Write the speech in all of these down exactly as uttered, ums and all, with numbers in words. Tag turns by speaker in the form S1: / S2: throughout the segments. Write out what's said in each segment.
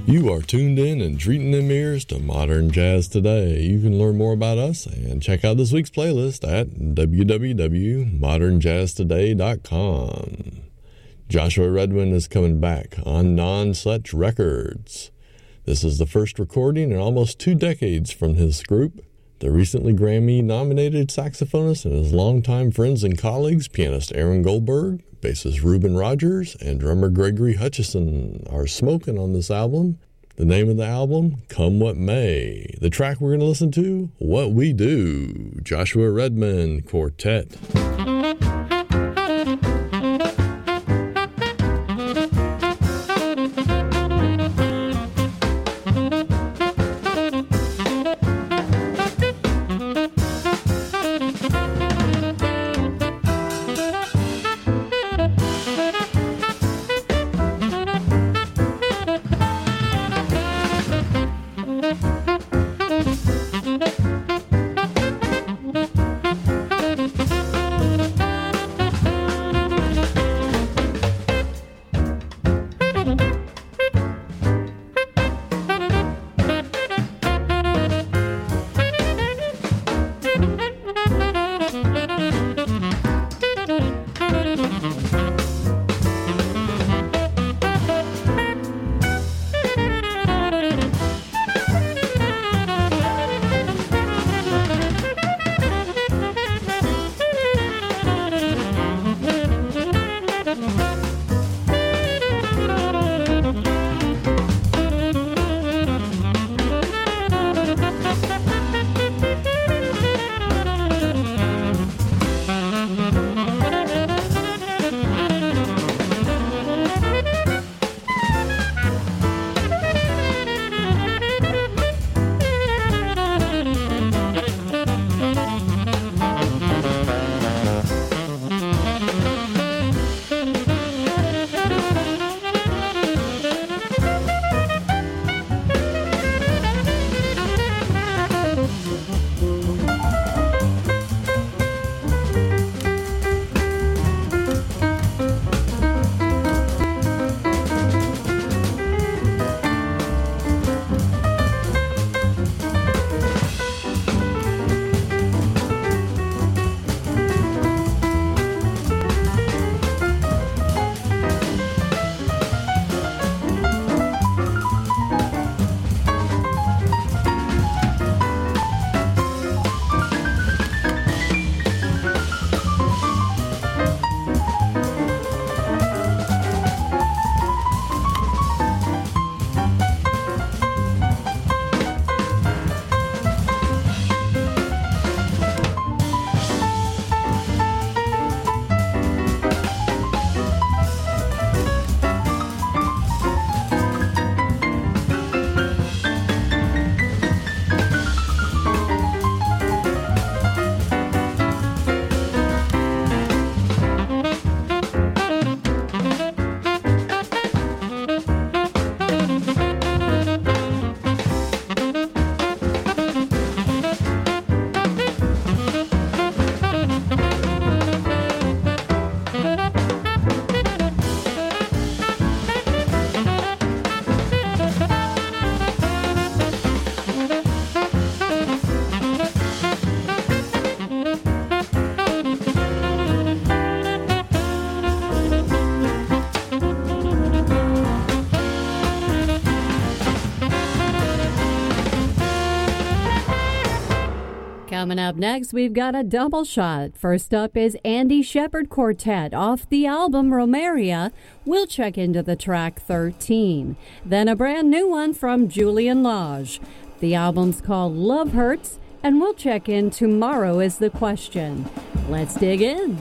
S1: You are tuned in and treating them ears to Modern Jazz Today. You can learn more about us and check out this week's playlist at w w w dot modern jazz today dot com. Joshua Redman is coming back on Non-Such Records. This is the first recording in almost two decades from his group. The recently Grammy-nominated saxophonist and his longtime friends and colleagues, pianist Aaron Goldberg, bassist Reuben Rogers, and drummer Gregory Hutchison are smoking on this album. The name of the album, Come What May. The track we're going to listen to, What We Do, Joshua Redman Quartet.
S2: Coming up next, we've got a double shot. First up is Andy Shepherd Quartet off the album Romeria. We'll check into the track thirteen. Then a brand new one from Julian Lage. The album's called Love Hurts, and we'll check in Tomorrow Is the Question. Let's dig in.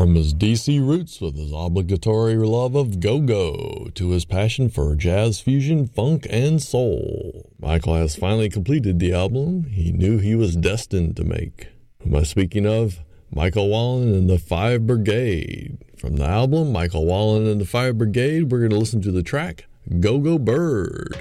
S1: From his D C roots with his obligatory love of go-go to his passion for jazz fusion, funk, and soul, Michael has finally completed the album he knew he was destined to make. Who am I speaking of? Michael Wallen and the Five Brigade. From the album Michael Wallen and the Five Brigade, we're going to listen to the track Go-Go Bird.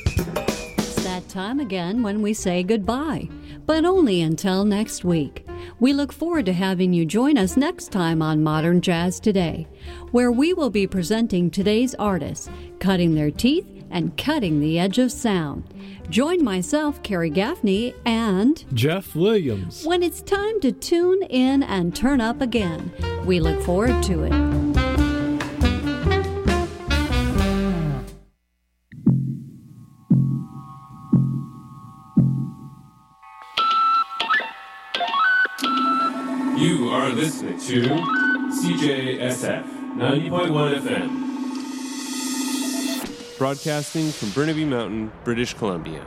S2: Time again when we say goodbye, but only until next week. We look forward to having you join us next time on Modern Jazz Today, where we will be presenting today's artists, cutting their teeth and cutting the edge of sound. Join myself, Carrie Gaffney, and
S3: Jeff Williams
S2: when it's time to tune in and turn up again. We look forward to it.
S4: You are listening to C J S F ninety point one F M. Broadcasting from Burnaby Mountain, British Columbia.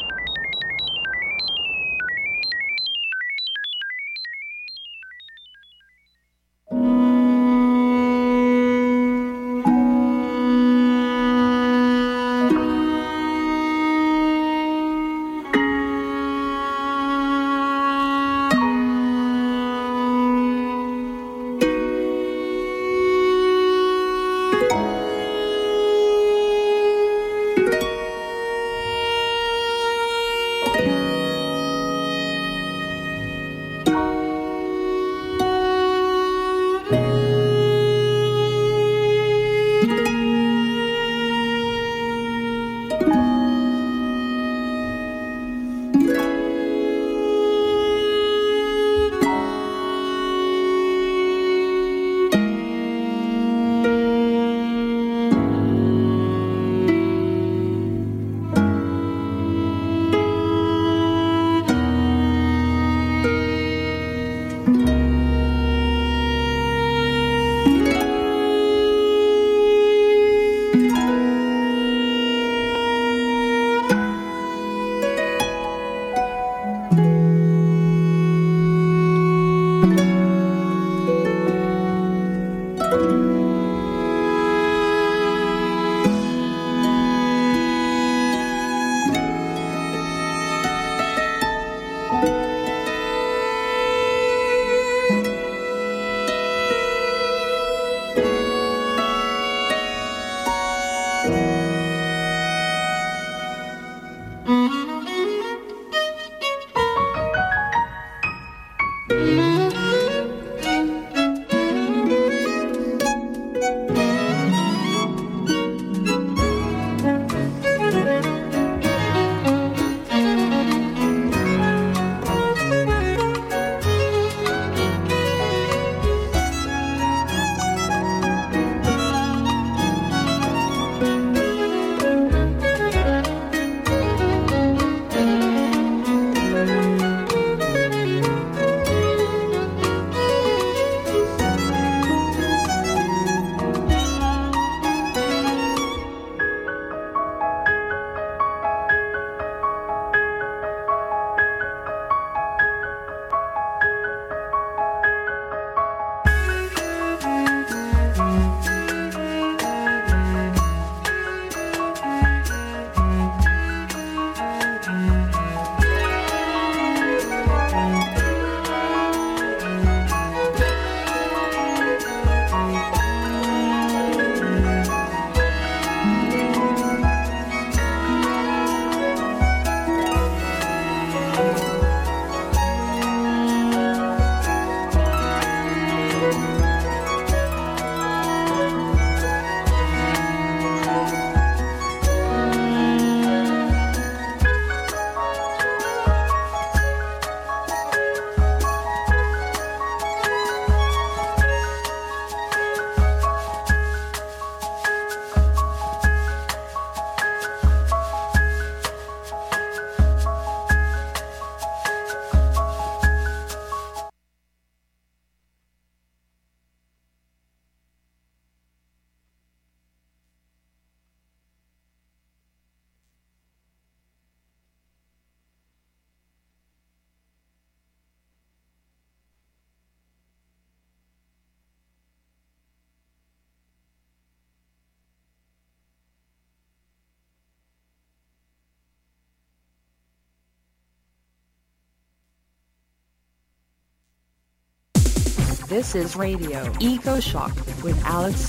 S5: This is Radio Eco Shock with Alex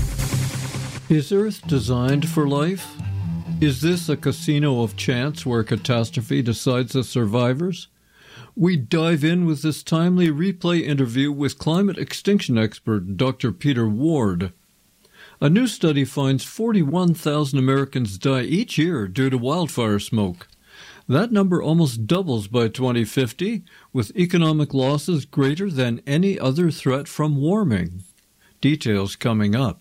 S5: Smith.
S3: Is Earth designed for life? Is this a casino of chance where catastrophe decides the survivors? We dive in with this timely replay interview with climate extinction expert Doctor Peter Ward. A new study finds forty-one thousand Americans die each year due to wildfire smoke. That number almost doubles by twenty fifty, with economic losses greater than any other threat from warming. Details coming up.